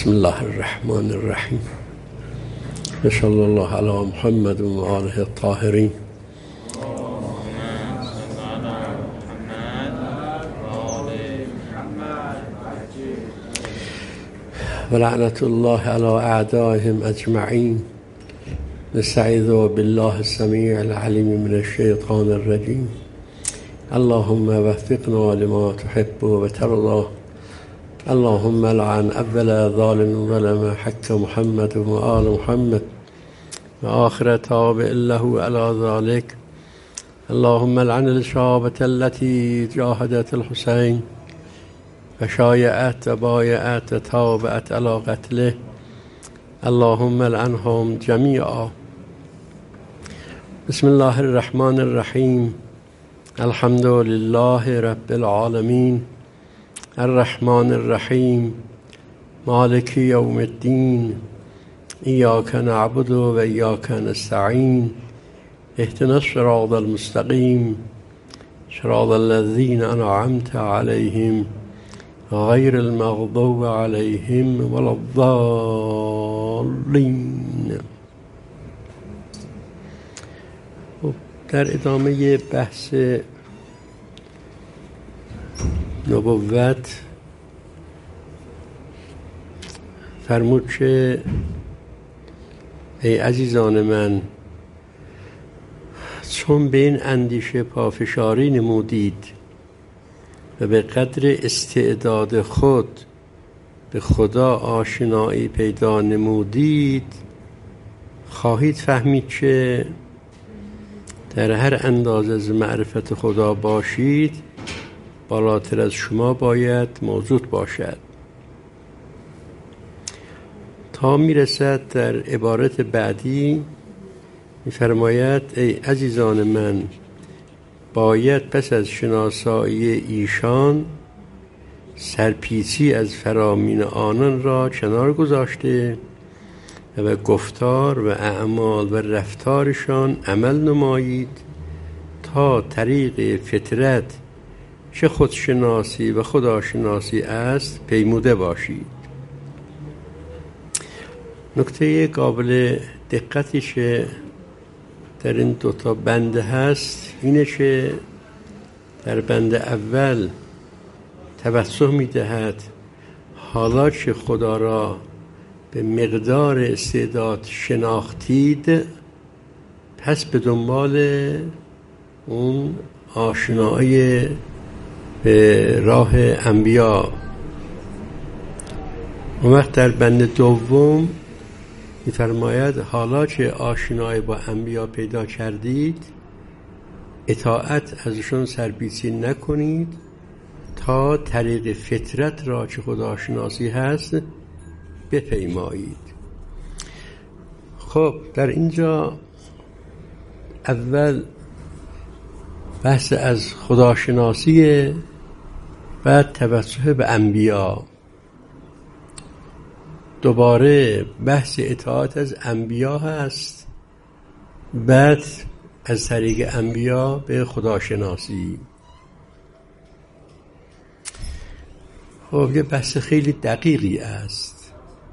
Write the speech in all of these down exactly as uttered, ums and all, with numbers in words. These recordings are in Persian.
بسم الله الرحمن الرحیم صلی الله علی محمد و آله الطاهرین. ولعنة الله على أعدائهم أجمعين. نستعيذ بالله السميع العليم من الشيطان الرجيم. اللهم وفقنا لما تحب وترضى. اللهم لعن أول ظالم ظلم حق محمد وآل محمد وآخر تابع له على ذلك. اللهم لعن الشعابة التي جاهدت الحسين وشايعت وبايعت وتابعت على قتله. اللهم لعنهم جميعا. بسم الله الرحمن الرحيم. الحمد لله رب العالمين الرحمن الرحيم مالك يوم الدين. إياك نعبد وإياك نستعين. اهدنا الصراط المستقيم صراط الذين أنعمت عليهم غير المغضوب عليهم ولا الضالين. در ادامه بحث نبوت فرمود که ای عزیزان من، چون به این اندیشه پافشاری نمودید و به قدر استعداد خود به خدا آشنایی پیدا نمودید، خواهید فهمید که در هر اندازه از معرفت خدا باشید بالاتر از شما باید موجود باشد. تا میرسد در عبارت بعدی میفرماید ای عزیزان من، باید پس از شناسایی ایشان سرپیچی از فرامین آنان را کنار گذاشته و به گفتار و اعمال و رفتارشان عمل نمایید تا طریق فطرت چه خودشناسی و خداشناسی است پیموده باشید. نکته قابل دقتی که در این دوتا بند هست اینه که در بند اول توسط میدهد حالا که خدا را به مقدار استعداد شناختید، پس به دنبال اون آشنایی به راه انبیا. اون وقت در بند دوم می‌فرماید حالا که آشنایی با انبیا پیدا کردید، اطاعت ازشون سرپیچی نکنید تا طریق فطرت را که خداشناسی هست بپیمایید. خب در اینجا اول بحث از خداشناسی، بعد توسل به انبیا، دوباره بحث اطاعت از انبیا هست، بعد از طریق انبیا به خداشناسی. خب یه بحث خیلی دقیقی است.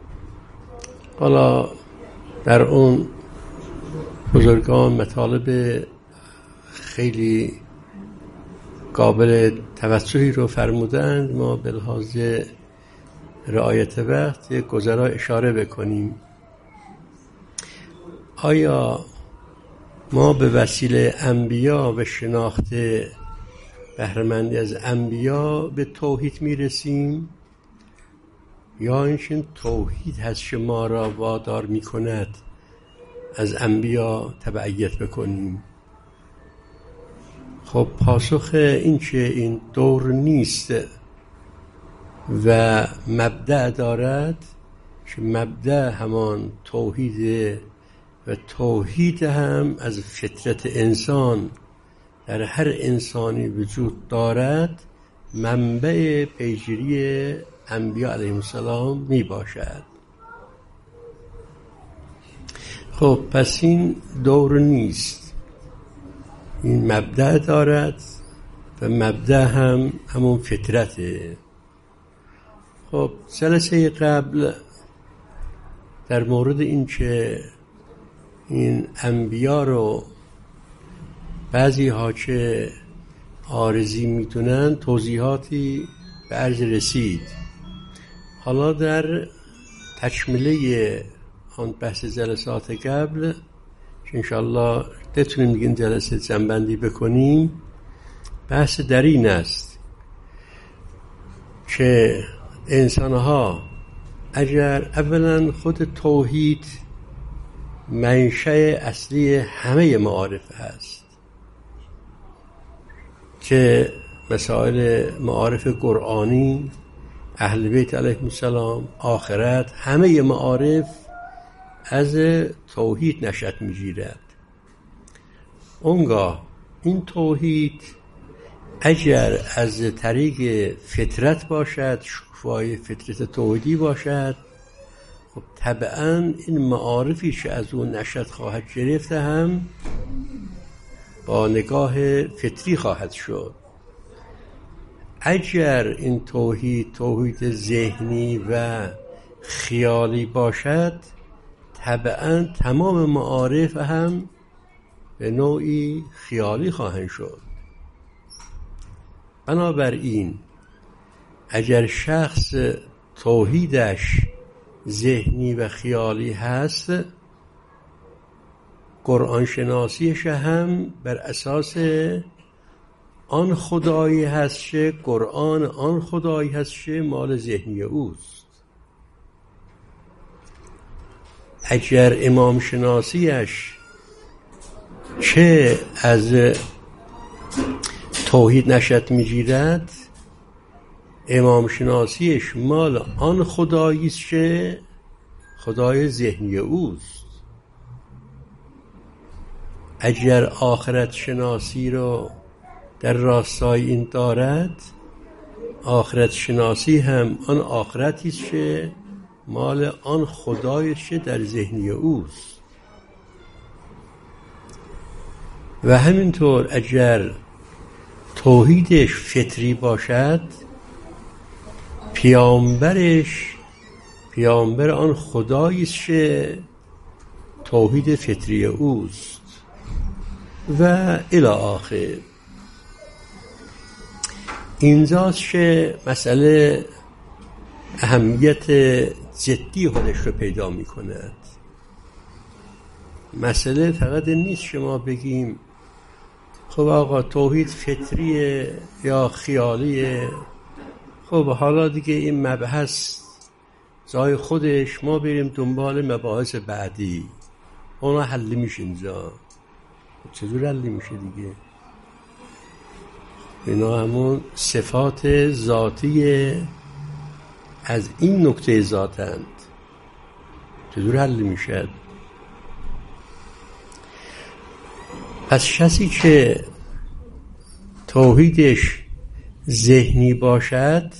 حالا در اون بزرگان مطالب خیلی قابل توجهی رو فرمودند. ما به لحاظ رعایت وقت یک گذرا اشاره بکنیم. آیا ما به وسیله انبیا و شناخت بهره‌مندی از انبیا به توحید میرسیم، یا اینکه توحید هست که ما را وادار میکند از انبیا تبعیت بکنیم؟ خب پاسخ این که این دور نیست و مبدأ دارد که مبدأ همان توحید و توحید هم از فطرت انسان در هر انسانی وجود دارد، منبع پیگیری انبیا علیهم السلام می باشد. خب پس این دور نیست، این مبدأ دارد و مبدأ هم همون فطرته. خب جلسه قبل در مورد این که این انبیا رو بعضی ها که عارضی میدونن توضیحاتی به عرض رسید. حالا در تکمله آن بحث جلسات قبل که انشاءالله بتونیم دیگه این جلسه جنبندی بکنیم، بحث در این است که انسانها اگر اولا خود توحید منشأ اصلی همه معارف هست که مسائل معارف قرآنی، اهل بیت علیهم السلام، آخرت، همه معارف از توحید نشأت می‌گیرد. اونگاه این توحید اگر از طریق فطرت باشد، شکوفای فطرت توحیدی باشد، خب طبعا این معارفی که از اون نشأت خواهد گرفت هم با نگاه فطری خواهد شد. اگر این توحید توحید ذهنی و خیالی باشد، طبعا تمام معارف هم به نوعی خیالی خواهند شد. بنابراین اگر شخص توحیدش ذهنی و خیالی هست، قرآن شناسیش هم بر اساس آن خدایی هست که قرآن آن خدایی هست که مال ذهنی اوست. اگر امام شناسیش چه از توحید نشأت می‌گیرد، امام شناسیش مال آن خدایی است که خدای ذهنی اوست. اگر آخرت شناسی رو در راستای این دارد، آخرت شناسی هم آن آخرتی است که مال آن خدایی است که در ذهنی اوست. و همینطور اگر توحیدش فطری باشد، پیامبرش پیامبر آن خدایی است که توحید فطری اوست و الی آخر. اینجاست که مسئله اهمیت جدی خودش رو پیدا می کند. مسئله فقط نیست شما بگیم خب آقا توحید فطریه یا خیالیه، خب حالا دیگه این مبحث جای خودش، ما بریم دنبال مباحث بعدی، اونا حل میشه. اینجا چجور حل میشه دیگه؟ اینا همون صفات ذاتی از این نکته ذاتند، چجور حل میشه؟ پس کسی که توحیدش ذهنی باشد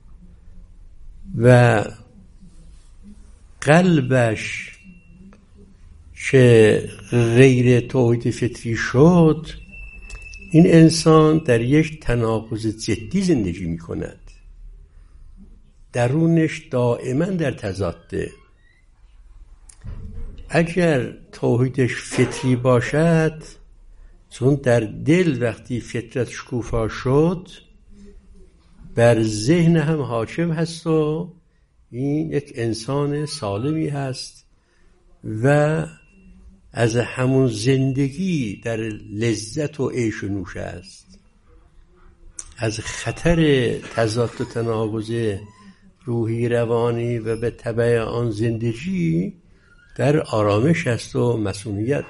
و قلبش که غیر توحید فطری شد، این انسان در یک تناقض جدی زندگی می کند. درونش دائما در تضاده. اگر توحیدش فطری باشد، چون در دل وقتی فطرت شکوفا شد، بر ذهن هم حاکم هست و این یک انسان سالمی هست و از همون زندگی در لذت و عیش و نوش است. از خطر تضاد و تناقض روحی روانی و به تبع آن زندگی در آرامش است و مسئولیت.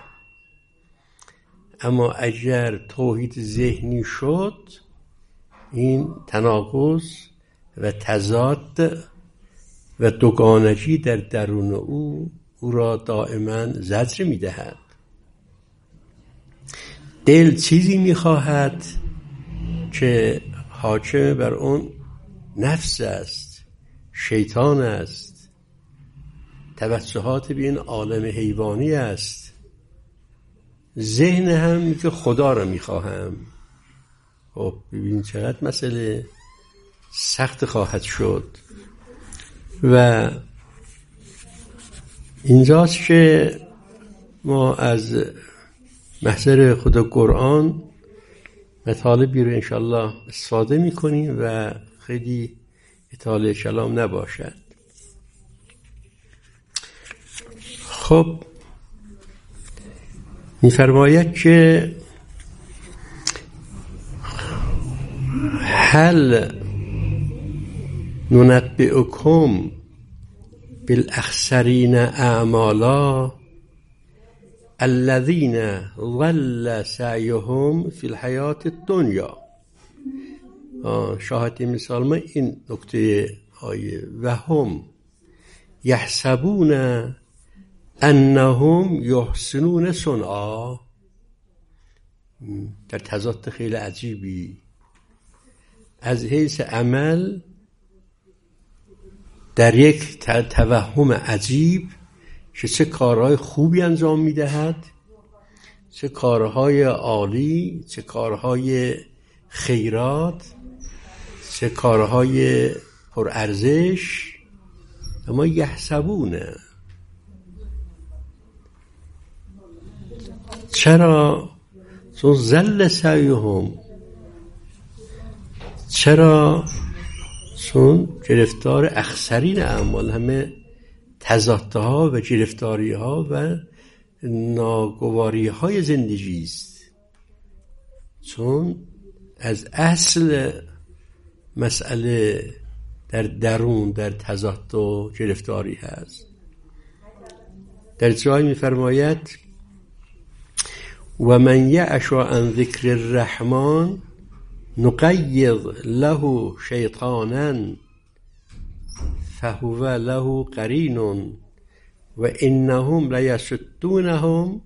اما اگر توحید ذهنی شد، این تناقض و تضاد و دوگانگی در درون او او را دائما زجر می دهد. دل چیزی می خواهد که حاکم بر اون نفس است، شیطان است، توجهات به این عالم حیوانی است. ذهن هم میگه خدا را میخواهم. خب ببین چقدر مسئله سخت خواهد شد. و اینجاست که ما از محضر خدا قرآن مطالبی رو انشالله استفاده میکنیم و خیلی اطاله کلام نباشد. خب میفرماید که هل ننبئکم بالاخسرین اعمالا الذین ضل سعیهم فی الحیات الدنیا. شاهد مثال ما این نکته آیه و هم یحسبون انهم یحسنون صنعا، در تضاد خیلی عجیبی. از حیث عمل در یک توهم عجیب که چه کارهای خوبی انجام میدهد، چه کارهای عالی، چه کارهای خیرات، چه کارهای پرارزش، اما یحسبونه. چرا؟ چون ضل سعیهم. چرا؟ چون گرفتار اخسرین اعمال، همه تضادها و گرفتاریها و ناگواریهای زندگی است. چون از اصل مسئله در درون در تضاد و گرفتاری هست. در جایی می‌فرماید و من یعش عن ذکر الرحمن نقید له شیطانا فهو له قرین و انهم لیصدونهم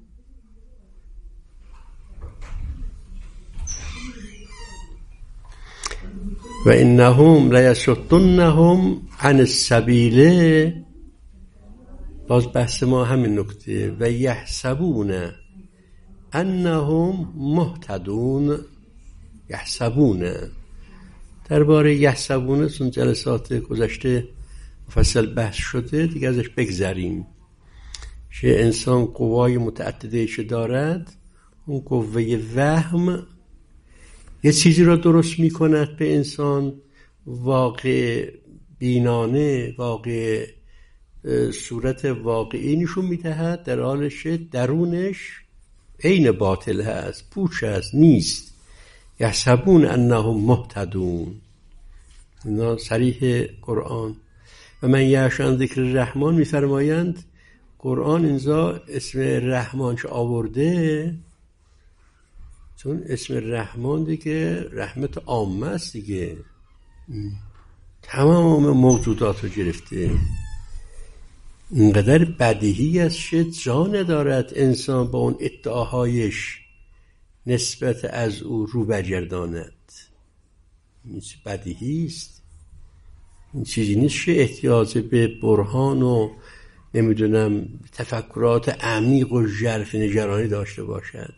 و انهم لیصدونهم عن السبیل. باز بحث ما همین نکته و یحسبون انهم مهتدون. یحسبون درباره یحسبون چون جلسات گذشته مفصل بحث شده دیگه ازش بگذریم. که انسان قوای متعدده که دارد، اون قوه وهم یه چیزی را درست می کند به انسان واقع بینانه، واقع صورت واقعی نشون می دهد، در حالش درونش عین باطل هست، پوچ هست، نیست. یحسبون انهم مهتدون. اینا صریح قرآن. و من یعش عن ذکر الرحمن میفرمایند قرآن اینجا اسم رحمان که آورده، چون اسم رحمان دیگه رحمت عامه است دیگه، تمام موجودات رو گرفته. اینقدر بدیهی است که جا ندارد انسان با اون ادعاهایش نسبت از او رو برگرداند. این بدیهی است. این چیزی نیست که احتیاج به برهان و نمیدونم تفکرات عمیق و ژرف نگرانی داشته باشد.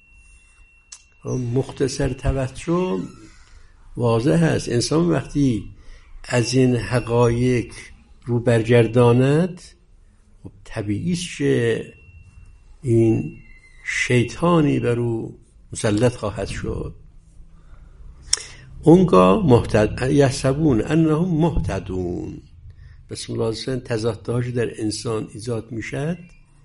مختصر توجه واضح است. انسان وقتی از این حقایق رو برگرداند طبیعی است که این شیطانی بر او مسلط خواهد شد. اونگاه محتد یحسبون انهم مهتدون. بسم الله الرحمن تضادهاش در انسان ایجاد میشد.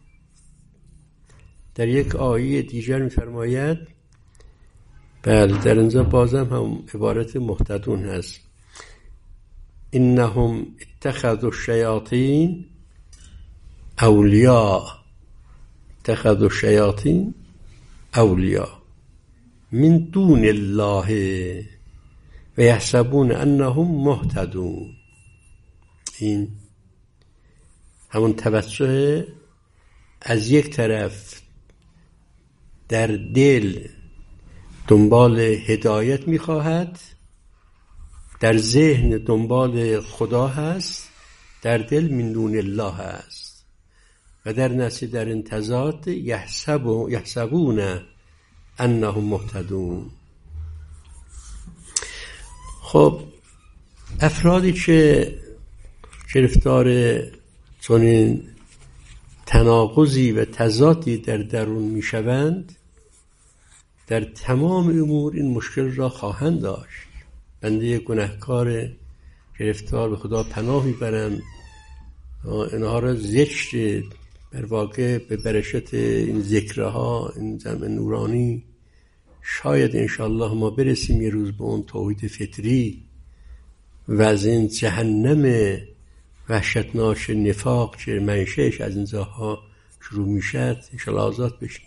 در یک آیه دیگر میفرماید، بله در اینجا بازم هم عبارت مهتدون هست، انهم اتخذوا الشیاطین اولیاء. اتخذوا الشیاطین اولیاء من دون الله و یحسبون انهم مهتدون. این همون توجه از یک طرف در دل دنبال هدایت میخواهد، در ذهن دنبال خدا هست، در دل من دون الله هست و در نتیجه در انتزاعات یحسبون یحسبون انهم مهتدون. خب افرادی که گرفتار چنین تناقضی و تضادی در درون میشوند، در تمام امور این مشکل را خواهند داشت. بنده گناهکار گرفتار به خدا پناه میبرم، اینها را زشت بر واقع به برشت این ذکرها، این جمع نورانی، شاید انشاءالله ما برسیم یه روز به اون توحید فطری و از این جهنم وحشتناک نفاق که منشأش از این جاها شروع میشد انشاءالله آزاد بشیم.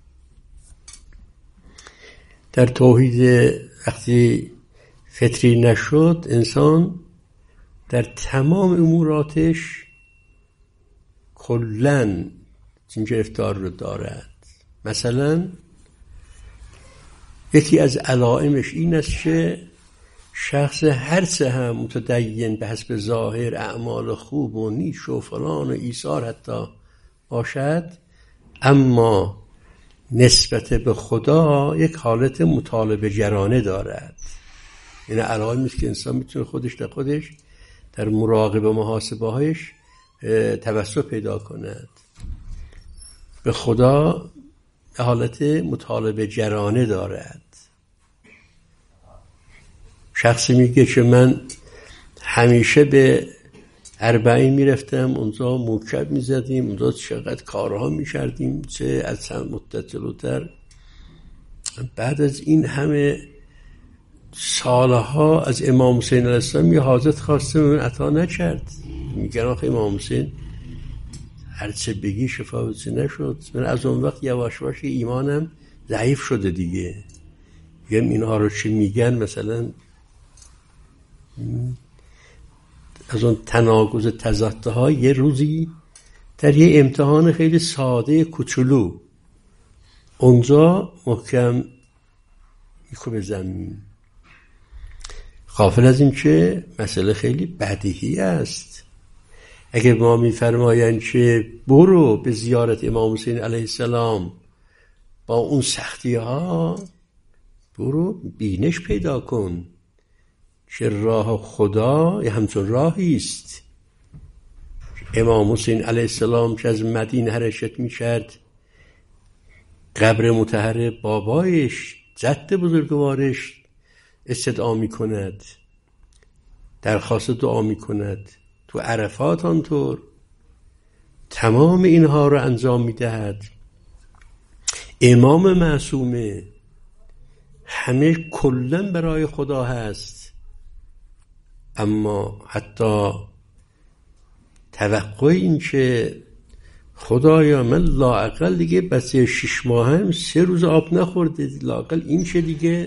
در توحید وقتی فطری نشد، انسان در تمام اموراتش کلن این گرفتار رو دارد. مثلا یکی از علائمش این است که شخص هر چه هم متدین به حسب ظاهر اعمال خوب و نیک و فلان و ایثار حتی باشد، اما نسبت به خدا یک حالت مطالبه گرانه دارد. این علائمی است که انسان میتونه خودش در خودش در مراقبه محاسبه هایش توسط پیدا کند. به خدا حالت مطالبه گرانه دارد. شخصی میگه که من همیشه به اربعین میرفتم، اونجا موکب میزدیم، اونجا چقدر کارها میکردیم، چه از چند مدت جلوتر. بعد از این همه سالها از امام حسین علیه السلام یه حاجت خواسته، من عطا نکرد. میگن آخه امام حسین هرچه بگی شفا بچه نشد. من از اون وقت یواش یواش ایمانم ضعیف شده دیگه. میگم اینها رو چی میگن؟ مثلا از اون تناقض تضادها یه روزی در یه امتحان خیلی ساده کوچولو اونجا محکم میکوبه زمین، غافل از این که مسئله خیلی بدیهی است. اگه ما میفرمایند که برو به زیارت امام حسین علیه السلام با اون سختی ها، برو بینش پیدا کن که راه خدا یه همچون راهی است. امام حسین علیه السلام که از مدینه حرکت میکرد، قبر مطهر بابایش جد بزرگوارش استدعا میکند، درخواست دعا میکند، تو عرفات آنطور تمام اینها رو انجام میدهد. امام معصومه همه کلن برای خدا هست، اما حتی توقع این که خدایا من لااقل دیگه بچه شش ماه هم سه روز آب نخورده، لااقل این چه دیگه.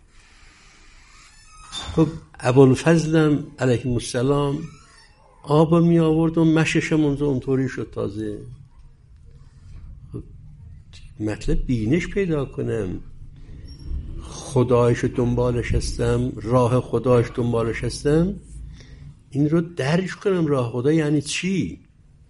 خب ابوالفضلم علیه السلام آب می آورد و مششم اونجا اونطوری شد تازه. خب مطلب بینش پیدا کنم، خدایش دنبالش هستم، راه خدایش دنبالش هستم، این رو درک کنم راه خدا یعنی چی.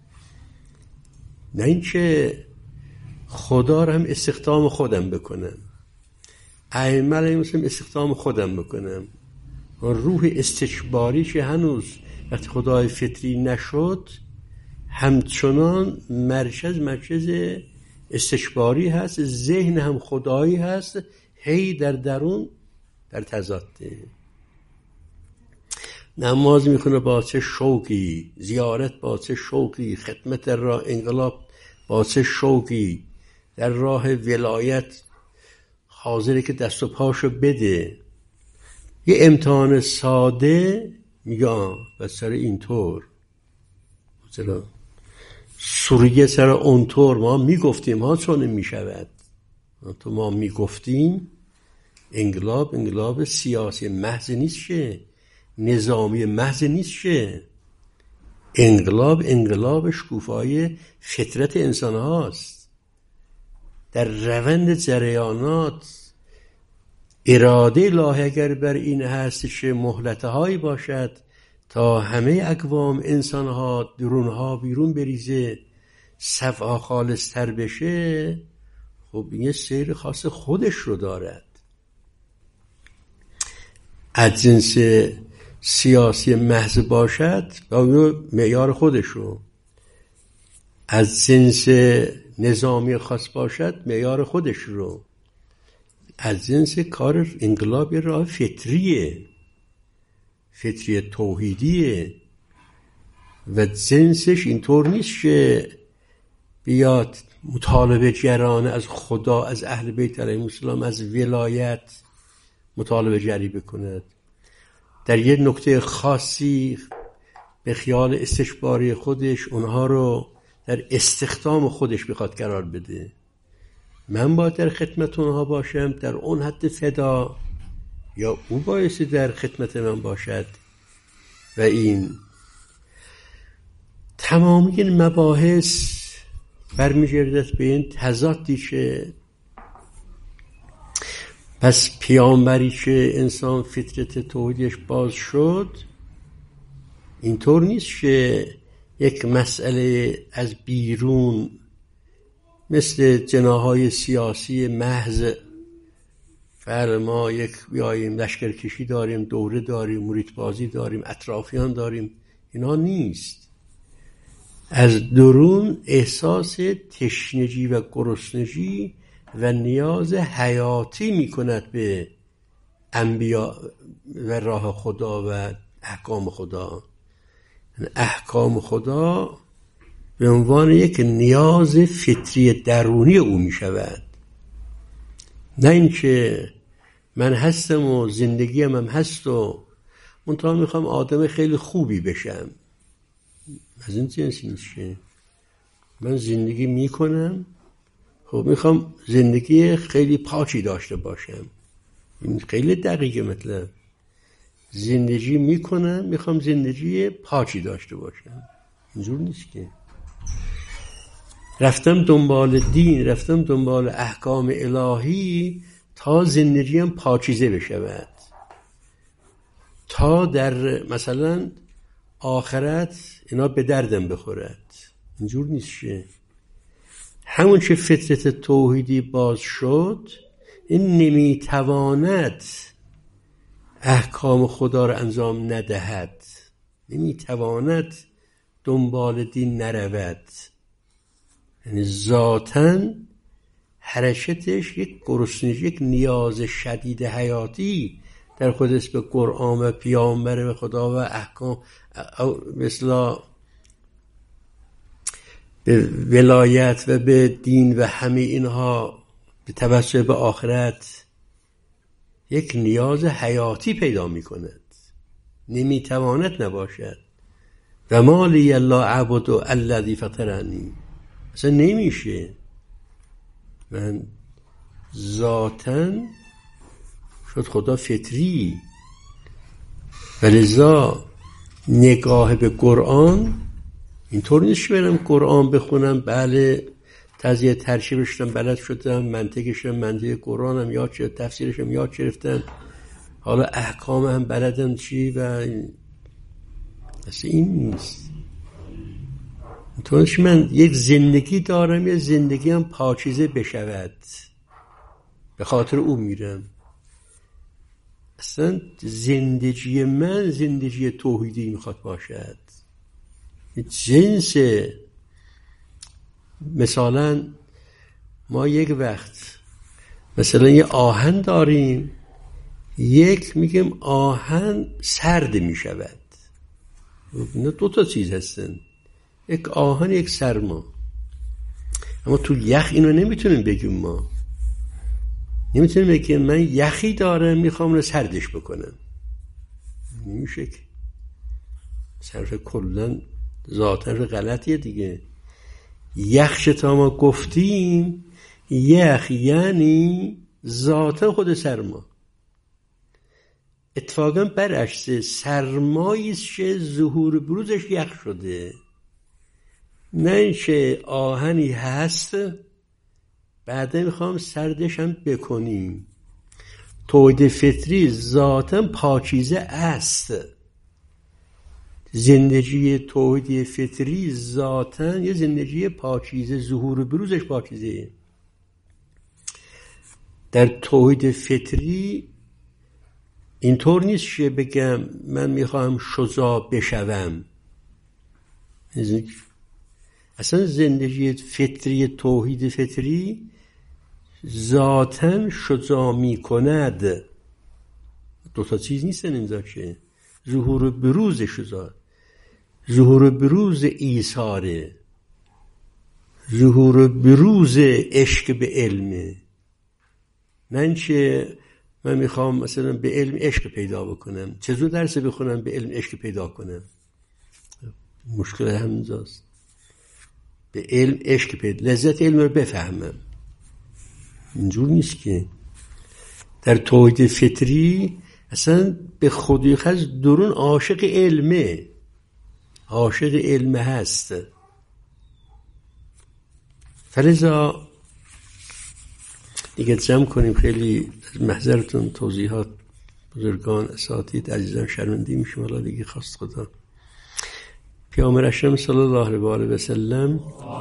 نه این که خدا رو هم استخدام خودم بکنم، ائمه علیهم استخدام خودم بکنم. روح استکباری که هنوز وقتی خدای فطری نشد همچنان مرکز مرکز استکباری هست، ذهن هم خدایی هست، هی در درون در تضاده. نماز میخونه با چه شوقی، زیارت با چه شوقی، خدمت در راه انقلاب با چه شوقی، در راه ولایت حاضره که دست و پاشو بده. یه امتحان ساده میگه و سر اینطور، مثلا سوریه سر اونطور ما میگفتیم ها چون میشود. تو ما میگفتیم انقلاب انقلاب سیاسی محض نیست شه، نظامی محض نیست شه. انقلاب انقلاب شکوفای فطرت انسان هاست. در روند جریانات اراده الهی اگر بر این هست که مهلت هایی باشد تا همه اقوام انسان ها درون ها بیرون بریزه، صفحه خالص تر بشه، خب این سیر خاص خودش رو دارد. از جنس سیاسی محض باشد با معیار خودش رو، از جنس نظامی خاص باشد معیار خودش رو، از جنس کار انقلاب راه فطریه، فطری توحیدیه و جنسش اینطور نیست که بیاد مطالبه جرانه از خدا، از اهل بیت علیهم السلام، از ولایت مطالبه جری بکند. در یه نکته خاصی به خیال استشباری خودش اونها رو در استخدام خودش بخواد قرار بده. من باید در خدمت اونها باشم در اون حد فدا، یا او بایستی در خدمت من باشد. و این تمامی این مباحث برمیگردد به این تضادی که پس پیامبری که انسان فطرت توحیدش باز شد، اینطور نیست که یک مسئله از بیرون مثل جناح‌های سیاسی محض فعلا ما یک بیاییم لشکرکشی داریم، دوره داریم، مریدبازی داریم، اطرافیان داریم، اینا نیست. از درون احساس تشنگی و گرسنگی و نیاز حیاتی میکند به انبیا و راه خدا و احکام خدا. احکام خدا به عنوان یک نیاز فطری درونی او می شود، نه اینکه من هستم و زندگیم هم هست و منطقه میخوام آدم خیلی خوبی بشم. از این جنسی نیست که من زندگی میکنم، خب میخوام زندگی خیلی پاکی داشته باشم. این خیلی دقیقه مطلب. زندگی میکنم میخوام زندگی پاکی داشته باشم، اینجور نیست که. رفتم دنبال دین، رفتم دنبال احکام الهی تا زندگیم پاکیزه بشود، تا در مثلا آخرت اینا به دردم بخورد. اینجور نیست که همون چه فطرت توحیدی باز شد، این نمیتواند احکام خدا را انجام ندهد، نمیتواند دنبال دین نرود. یعنی ذاتاً حرکتش یک گرسنگی، یک نیاز شدید حیاتی در خودش به قرآن و پیامبر و خدا و احکام، مثلا به ولایت و به دین و همه اینها به توسط به آخرت یک نیاز حیاتی پیدا می کند، نمی تواند نباشد. و ما لی الله عبد الذی فطرنی، اصلا نمیشه. من ذاتاً شد خدا فطری، ولذا نگاه به قرآن اینطور نیست که برم قرآن بخونم، بله تزیه ترشیبش شدم، بلد شدم، منطقش هم منطق قرآنم یاد شد، تفسیرش هم یاد گرفتم، حالا احکام هم بلدم چی، و اصلا این نیست. اینطورش من یک زندگی دارم، یک زندگی هم پاکیزه بشود، به خاطر او میرم. اصلا زندگی من زندگی توحیدی میخواد باشد. جنس مثلا ما یک وقت مثلا یه آهن داریم، یک میگم آهن سرد میشود. اینا دو تا چیز هستن، یک آهن یک سرما. اما تو یخ اینو نمیتونیم بگیم، ما نمیتونیم بگیم من یخی دارم میخوام رو سردش بکنم، نمیشه که. صرف کلن ذاتاً غلطیه دیگه. یخ شتا ما گفتیم، یخ یعنی ذاتاً خود سرما. اتفاقاً برعکس، سرماییست که ظهور بروزش یخ شده، نه اینکه آهنی هست بعدا میخوام سردش هم بکنیم. توحید فطری ذاتاً پاکیزه است. زندگی توحید فطری ذاتاً یه زندگی پاکیزه، ظهور بروزش پاکیزه. در توحید فطری اینطور نیست که بگم من میخوام شجاع بشوم، اصلا زندگی فطری توحید فطری ذاتاً شجاع می کند. دوتا چیز نیستن اینجا که ظهور بروز شجاع، ظهور بروز ایثاره، ظهور بروز عشق به علمه. نه که من میخوام مثلا به علم عشق پیدا بکنم، چطور درس بخونم به علم عشق پیدا کنم؟ مشکل همینجاست. به علم عشق پیدا، لذت علم رو بفهمم. اینجور نیست که در توحید فطری اصلا به خودی خاص درون عاشق علمه، عاشق علم هست. فلذا دیگه جمع کنیم. خیلی محضرتون توضیحات بزرگان اساتید عزیزان شرمنده میشم. حالا دیگه خواست خدا پیامبر اکرم صلی الله علیه و آله و سلم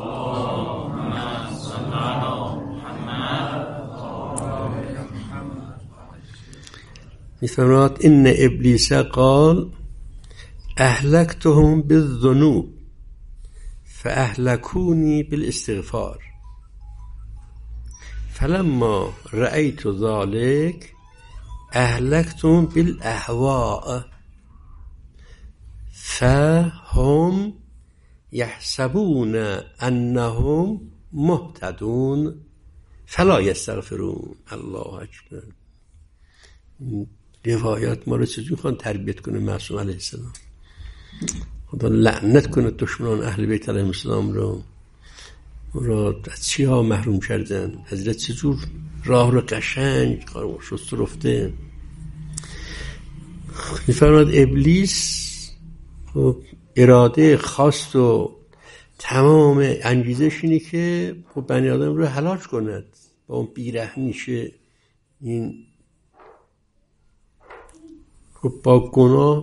میفرماد ان ابلیس قال اهلکتهم بالذنوب فاهلكوني بالاستغفار فلما رأيت ذلك اهلكتهم بالاهواء فهم يحسبون انهم مهتدون فلا يستغفرون. الله اکبر. روایات ما رو چجور خوان تربیت کنه معصوم علیه السلام. خدا لعنت کنه دشمنان اهل بیت علیهم السلام رو. را از چی ها محروم کردن؟ حضرت چجور راه رو قشنگ شست رفته. میفرماد ابلیس اراده خواست و تمام انگیزش اینه که بنی آدم رو هلاک کند. با اون بیرحمیشه این خب با گناه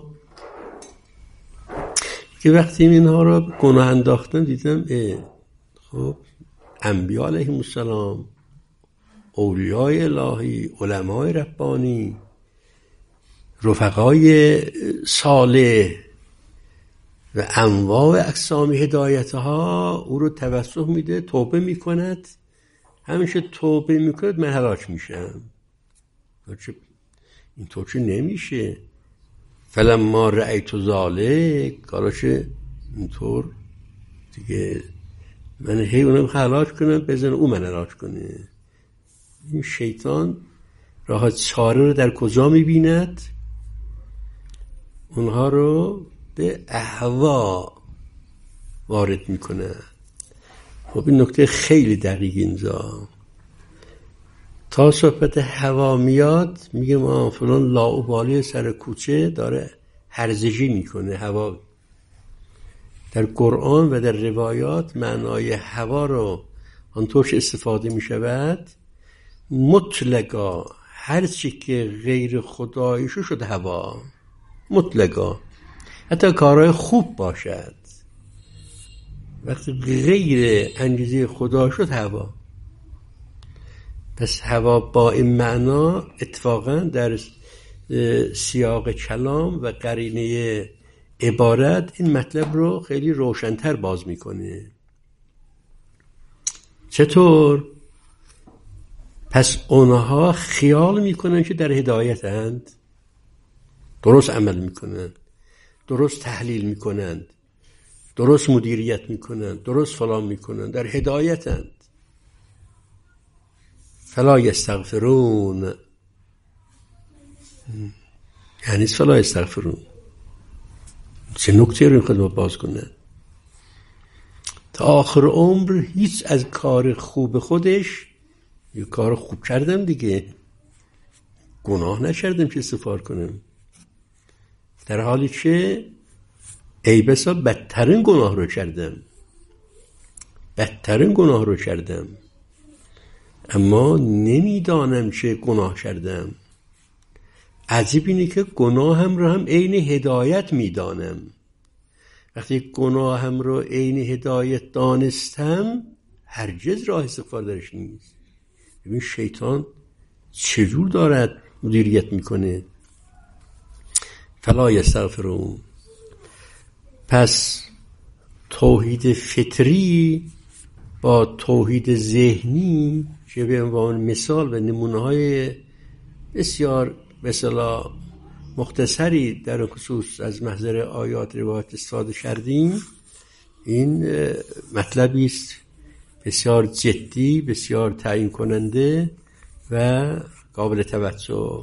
که وقتی اینها رو گناه انداختن دیدم خب انبیاء علیهم السلام، اولیای الهی، علمای ربانی، رفقای صالح و انواع اقسام هدایتها او رو توسط میده، توبه میکند. همیشه توبه میکند من هلاک میشم. اینطور که نمیشه. فلما رأیت ذالک، کاراشه اینطور دیگه من هی اونم هلاک کنم بزن او من هلاک کنه. این شیطان راه چاره رو در کجا میبیند؟ اونها رو به اهوا وارد میکنه. خب این نکته خیلی دقیق اینجا. تا صحبت هوا میاد میگه ما فلان لاابالی سر کوچه داره هرزشی میکنه. هوا در قرآن و در روایات معنای هوا رو آنطورش استفاده میشود مطلقا هر چی که غیر خدایشو شد هوا مطلقا، حتی کارهای خوب باشد وقتی غیر انگیزه خدا شد هوا. پس هوا با این معنا اتفاقا در سیاق کلام و قرینه عبارت این مطلب رو خیلی روشن‌تر باز میکنه. چطور؟ پس اونها خیال میکنن که در هدایت اند، درست عمل میکنن، درست تحلیل میکنن، درست مدیریت میکنن، درست فلان میکنن، در هدایت اند. فلا یستغفرون، یعنی فلا یستغفرون. چه نکته رو میخواد باز کنن؟ تا آخر عمر هیچ از کار خوب خودش، یه کار خوب کردم دیگه، گناه نکردم که استغفار کنم، در حالی که ای بسا بدترین گناه رو کردم، بدترین گناه رو کردم، اما نمیدانم چه گناه کردم. عجیب اینه که گناه هم رو هم عین هدایت میدانم. وقتی گناه هم رو عین هدایت دانستم هرگز راه استغفار درش نیست. ببین شیطان چجور دارد مدیریت میکنه. فلا یستغفرون. پس توحید فطری با توحید ذهنی که به عنوان مثال و نمونه‌های بسیار مثلا مختصری در خصوص از محضر آیات روایات استفاده کردیم، این مطلبی است بسیار جدی، بسیار تعیین کننده و قابل توجه.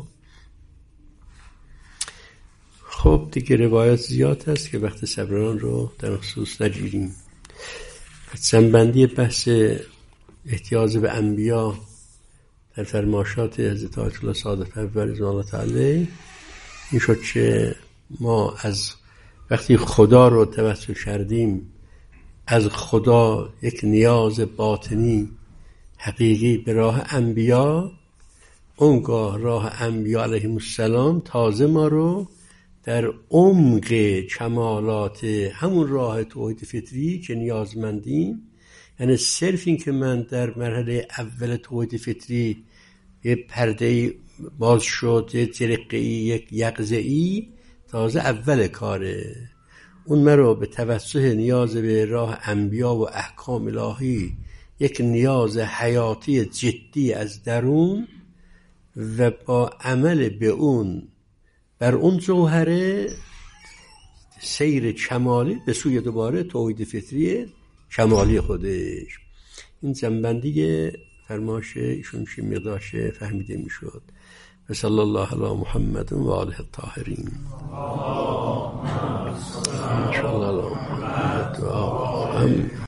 خب دیگه روایات زیاد هست که وقت صبران رو در خصوص نگیریم. جنبندی بحث احتیاج به انبیا در فرمایشات حضرت آیت الله صادق پیامبر رضوان الله تعالی این شد که ما از وقتی خدا رو توسل کردیم، از خدا یک نیاز باطنی حقیقی به راه انبیا، اونگاه راه انبیا علیهم السلام تازه ما رو در عمق کمالات همون راه توحید فطری که نیازمندیم، یعنی صرف این که من در مرحله اول توحید فطری یه پرده باز شد، یه جرقه‌ای، یک یقظه‌ای، تازه اول کاره، اون مرا به توسط نیاز به راه انبیا و احکام الهی یک نیاز حیاتی جدی از درون و با عمل به اون بر اون جوهره سیر کمالی به سوی دوباره توحید فطری کمالی خودش. این جنبندی فرمایش ایشون چه مقدارش فهمیده میشد. و صلی الله علی محمد و آله الطاهرین. ان شاء الله.